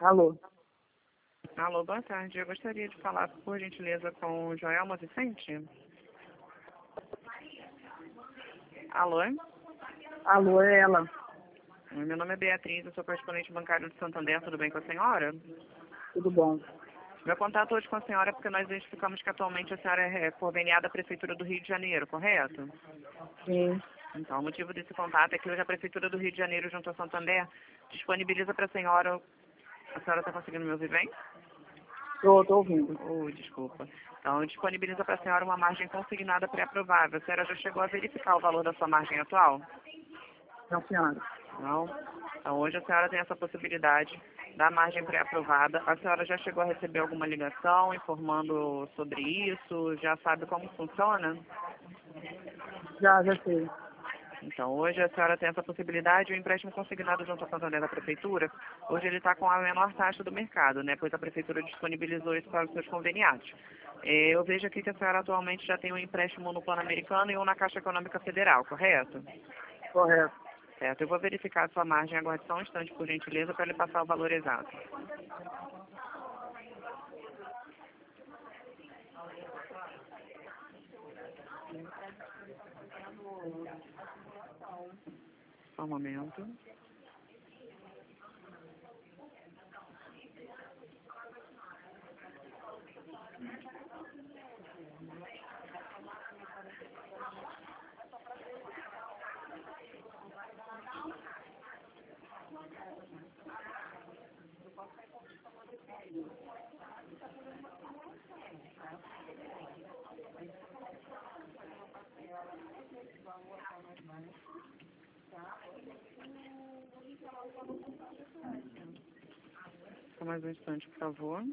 Alô? Alô, boa tarde. Eu gostaria de falar, por gentileza, com o Joelma Vicente. Alô? Alô, é ela. Meu nome é Beatriz, eu sou correspondente bancário de Santander. Tudo bem com a senhora? Tudo bom? Meu contato hoje com a senhora é porque nós identificamos que atualmente a senhora é conveniada à Prefeitura do Rio de Janeiro, correto? Sim. Então, o motivo desse contato é que hoje a Prefeitura do Rio de Janeiro, junto a Santander, disponibiliza para a senhora... A senhora está conseguindo me ouvir bem? Tô ouvindo. Desculpa. Então, disponibiliza para a senhora uma margem consignada pré-aprovável. A senhora já chegou a verificar o valor da sua margem atual? Não, senhora. Não? Então, hoje a senhora tem essa possibilidade da margem pré-aprovada. A senhora já chegou a receber alguma ligação informando sobre isso? Já sabe como funciona? Já sei. Então, hoje a senhora tem essa possibilidade. O empréstimo consignado junto à Santander da Prefeitura, hoje ele está com a menor taxa do mercado, né? Pois a Prefeitura disponibilizou isso para os seus conveniados. Eu vejo aqui que a senhora atualmente já tem um empréstimo no Plano Americano e um na Caixa Econômica Federal, correto? Correto. Certo. Eu vou verificar a sua margem. Aguarde só um instante, por gentileza, para lhe passar o valor exato. Só um momento. Só mais um instante, por favor.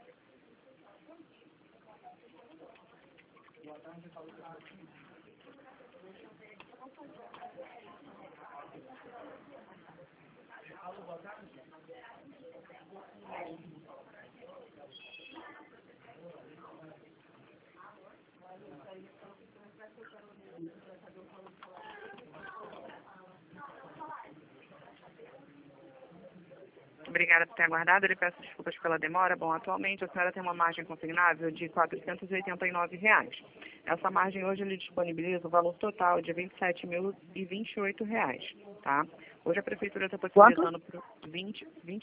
Obrigada por ter aguardado. Eu lhe peço desculpas pela demora. Bom, atualmente a senhora tem uma margem consignável de R$ 489. Essa margem hoje lhe disponibiliza o valor total de R$ 27.028, tá? Hoje a Prefeitura está possibilitando por R$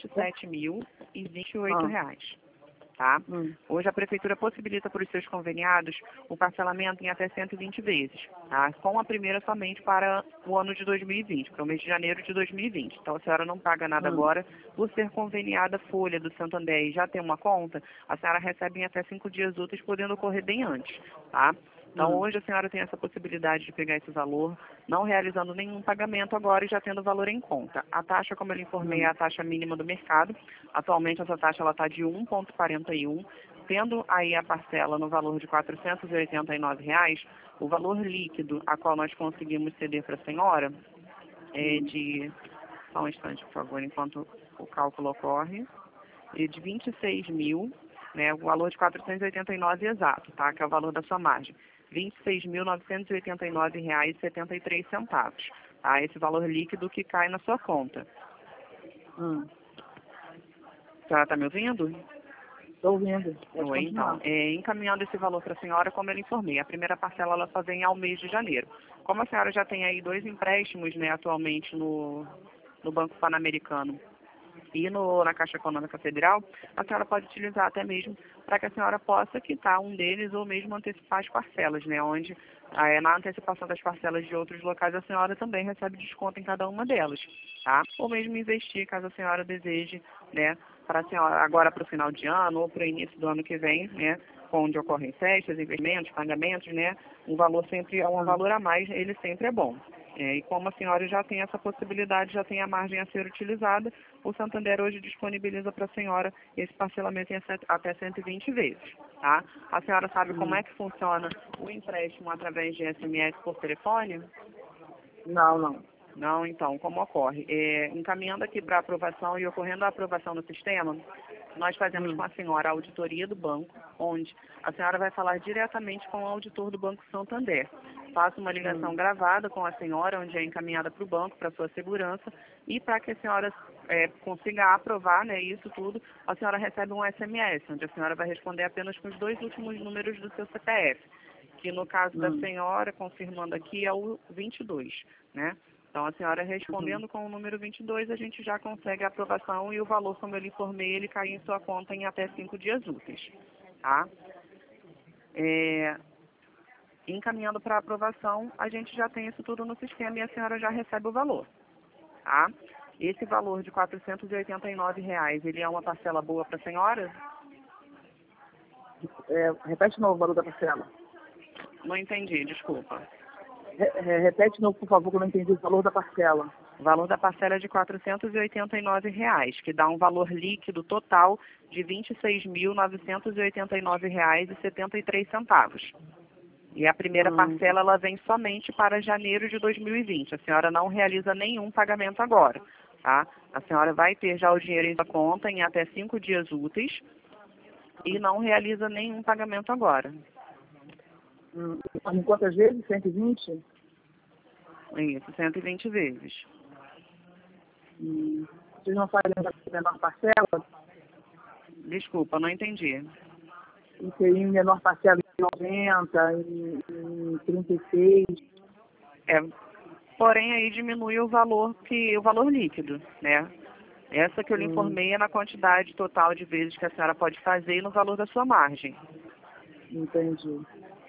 27.028, tá? Hoje a Prefeitura possibilita para os seus conveniados o parcelamento em até 120 vezes, tá? Com a primeira somente para o ano de 2020, para o mês de janeiro de 2020. Então a senhora não paga nada agora. Por ser conveniada folha do Santander e já ter uma conta, a senhora recebe em até 5 dias úteis, podendo ocorrer bem antes, tá? Então, hoje a senhora tem essa possibilidade de pegar esse valor, não realizando nenhum pagamento agora e já tendo o valor em conta. A taxa, como eu lhe informei, é a taxa mínima do mercado. Atualmente, essa taxa está de 1,41. Tendo aí a parcela no valor de R$ 489, o valor líquido a qual nós conseguimos ceder para a senhora é de... Só um instante, por favor, enquanto o cálculo ocorre. É de 26.000, né, o valor de 489 exato, tá? Que é o valor da sua margem. R$ 26.989,73, tá? Esse valor líquido que cai na sua conta. A senhora está me ouvindo? Estou ouvindo. Oi, então. Encaminhando esse valor para a senhora, como eu lhe informei, a primeira parcela ela só vem ao mês de janeiro. Como a senhora já tem aí 2 empréstimos, né, atualmente no Banco Pan-Americano e na Caixa Econômica Federal, a senhora pode utilizar até mesmo para que a senhora possa quitar um deles ou mesmo antecipar as parcelas, né? Onde na antecipação das parcelas de outros locais a senhora também recebe desconto em cada uma delas, tá? Ou mesmo investir, caso a senhora deseje, né? Para a senhora, agora para o final de ano ou para o início do ano que vem, né? Onde ocorrem festas, investimentos, pagamentos, né? Um valor sempre, um valor a mais, ele sempre é bom. E como a senhora já tem essa possibilidade, já tem a margem a ser utilizada, o Santander hoje disponibiliza para a senhora esse parcelamento em até 120 vezes, tá? A senhora sabe como é que funciona o empréstimo através de SMS por telefone? Não. Não, então, como ocorre? Encaminhando aqui para aprovação e ocorrendo a aprovação no sistema, nós fazemos com a senhora a auditoria do banco, onde a senhora vai falar diretamente com o auditor do Banco Santander. Faço uma ligação gravada com a senhora, onde é encaminhada para o banco, para sua segurança, e para que a senhora consiga aprovar, né, isso tudo, a senhora recebe um SMS, onde a senhora vai responder apenas com os 2 últimos números do seu CPF, que no caso da senhora, confirmando aqui, é o 22, né? Então, a senhora respondendo com o número 22, a gente já consegue a aprovação e o valor, como eu lhe informei, ele cai em sua conta em até 5 dias úteis, tá? Encaminhando para aprovação, a gente já tem isso tudo no sistema e a senhora já recebe o valor, tá? Esse valor de R$ 489, ele é uma parcela boa para a senhora? Repete de novo o valor da parcela. Não entendi, desculpa. Repete de novo, por favor, que eu não entendi o valor da parcela. O valor da parcela é de R$ 489, que dá um valor líquido total de R$ 26.989,73. E a primeira parcela, ela vem somente para janeiro de 2020. A senhora não realiza nenhum pagamento agora, tá? A senhora vai ter já o dinheiro em sua conta em até 5 dias úteis e não realiza nenhum pagamento agora. Em quantas vezes? 120? Isso, 120 vezes. Vocês não fazem a menor parcela? Desculpa, não entendi. E seria em menor parcela em 90, em 36? Porém, aí diminui o valor líquido, né? Essa que eu lhe informei é na quantidade total de vezes que a senhora pode fazer e no valor da sua margem. Entendi.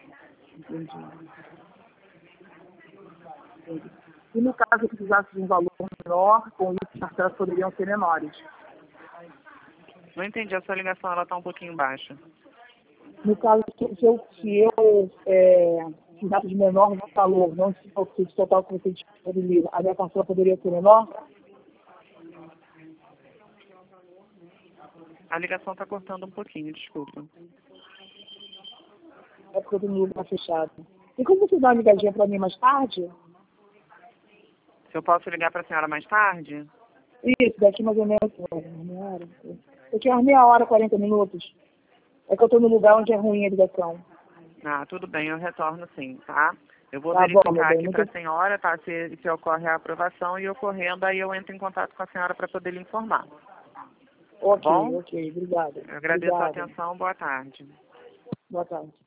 E no caso eu precisasse de um valor menor, com isso as parcelas poderiam ser menores? Não entendi, a sua ligação ela está um pouquinho baixa. No caso, se eu precisasse de menor valor, não se fosse o total que você disponibiliza, a minha parcela poderia ser menor? A ligação está cortando um pouquinho, desculpa. É porque eu tenho um lugar fechado. E como você dá uma ligadinha para mim mais tarde? Se eu posso ligar para a senhora mais tarde? Isso, daqui mais ou menos meia hora. Daqui umas meia hora, 40 minutos. É que eu estou no lugar onde é ruim a ligação. Ah, tudo bem, eu retorno sim, tá? Eu vou Tá verificar bom, aqui para a senhora, tá? Se ocorre a aprovação e ocorrendo, aí eu entro em contato com a senhora para poder lhe informar. Ok, Bom? ok, obrigada. Eu agradeço a atenção, boa tarde. Boa tarde.